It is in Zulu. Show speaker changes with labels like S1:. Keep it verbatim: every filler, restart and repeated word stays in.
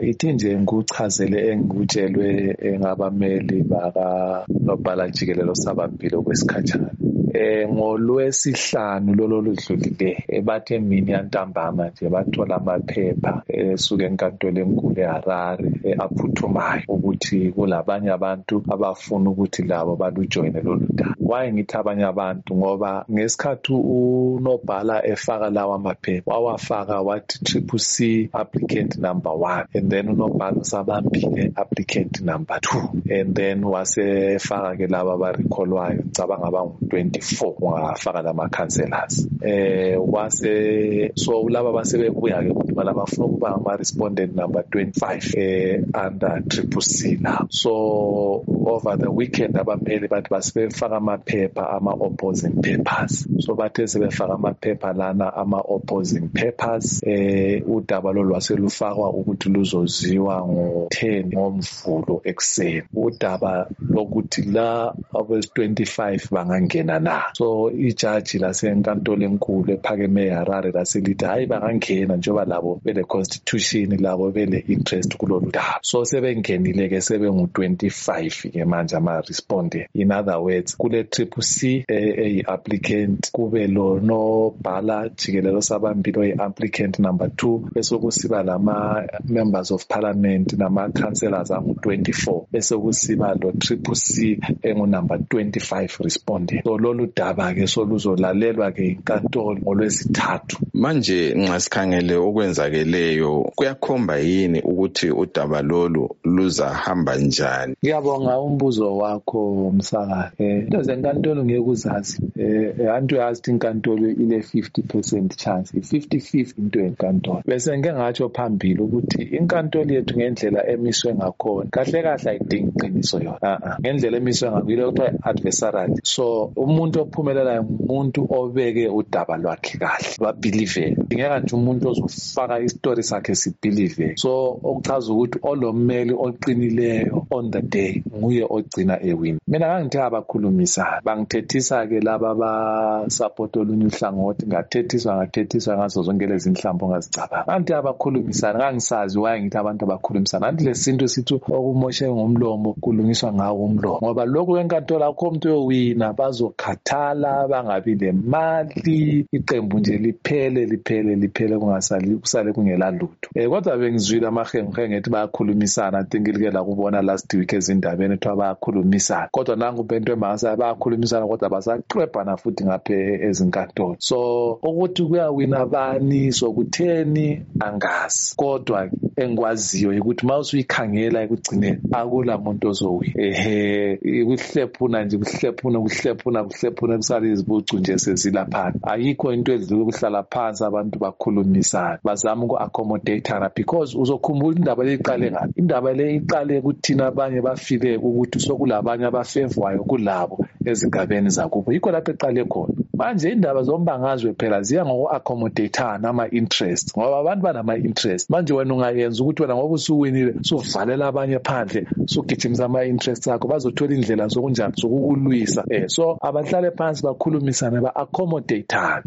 S1: ithi nje ngikuchazele engikutshelwe ngabameli baka nobhala jikelelo sabampilo kwesikhatshana. Eh ngolwesihlanu lolo ludlulile bathe mini yantambama nje bathola amaphepha esuka enkantolo enkulu eHarare aphuthumayo ukuthi kulabanye abantu abafuna ukuthi labo balujoyine lolu daba. Why ngithi abanye abantu? Ngoba ngesikhathi unobhala efaka lawa amaphepha wawafaka wathi triple C applicant number one and then unobhala usabambile applicant number two and then wasefaka ke laba abarecallwayo cabanga abangu twenty-four wafaka lama councillors eh wase so laba basebebuya ke ukuthi balabafuna ukuba ama respondent number twenty-five eh under triple C now. So over the weekend abameli bathi basebefaka amaphepha ama opposing papers. So bathe sebefaka amaphepha lana ama opposing papers eh udaba lo lwaselufakwa ukuthi luzoziwa ngo ten ngoMvulo ekseni. Udaba lokuthi la abes twenty-five bangangena na. So ijaji lasenkantolo enkulu ephakeme eHarare laselithi hayi bangangena njengoba labo bele constitution labo bele interest kulolu daba. So sebengenile ke sebengu twenty-five ke manje ama respondent. In other words kule triple C eh applicant kube lo no bhala jikelelo sabampilo e applicant number two bese kusiba lama members of parliament nama councillors angu twenty-four bese kusiba lo triple C engu number twenty-five respondent. So lolu daba ke soluzolalelwa ke inkantolo ngolwesithathu.
S2: Manje nxa sikhangele okwenzakeleyo kuyakhomba yini ukuthi udaba lolu luzahamba njani?
S1: Ngiyabonga umbuzo wakho Msaka. Eh into zenkantolo ngeke uzazi. Eh antu yazi inkantolo ile fifty percent chance, fifty fifty into enkantolo. Bese ngeke ngatsho phambili ukuthi inkantolo yethu ngendlela emiswe ngakhona kahle kahle ayidingi iqiniso yona. Ah ah ngendlela emiswe ngakho kuthiwa adversarial. So umuntu ophumelelayo umuntu obeke udaba lwakhe kahle babelieve. Ngeke nje umuntu ozofaka istory sakhe sibelieve. So okuchaza ukuthi olommeli oqinileyo on the day nguye ogcina ewin. Mina ngangithi abakhulumisa bangithethisa ke laba ba support olunye uhlangothi ngathethiswa ngathethiswa ngazo zonke lezi inhlambo ngazicabanga. Kanti abakhulumisana ngangisazi why ngithi abantu abakhulumisana. Kanti lesinto sithi okumoshe ngomlomo kulungiswa ngawo umlomo. Ngoba lokho enkantolo akho umuntu yowina bazokhathala bangabi lemali iqembu nje liphele liphele liphele kungasali kusale kungela lutho. Eh kodwa bengizwile amahenqe ngethi bayakhulumisana thinkilike la kubona last week ezindabeni ethiwa bayakhulumisana. Kodwa nangu bento emangasa bayakhulumisana kodwa basaqhwebhana futhi ngaphe ezinkantolo. So ukuthi kuyawina bani sokutheni angazi. Kodwa engikwaziyo ukuthi mawusuyikhangela ekugcineni akula muntu ozowi. Ehe ukuhlephuna nje kuhlephuna kuhlephuna kuhlephuna kusala izibucu nje sezilapha. Ayikho into edlula ukuhlala phansi abantu bakhulumisana bazama uku-accommodateana because uzokhumbula indaba leyiqale ngapi. Indaba le iqale ukuthina abanye bafike ukuthi sokulabanye abafevwayo kulabo ezigabeni zakubo. Yikho lapho eqale khona. Manje indaba zombangazwe phela ziya ngoku-accommodateana ama interest ngoba abantu banama interest. Manje wena ungayenza ukuthi wena ngoba usuwinile suvalela abanye phandle sugijimisa ama interest akho bazothola indlela zokunjani zokukulwisa. Eh so abahlale phansi bakhulumisana ba-accommodateana.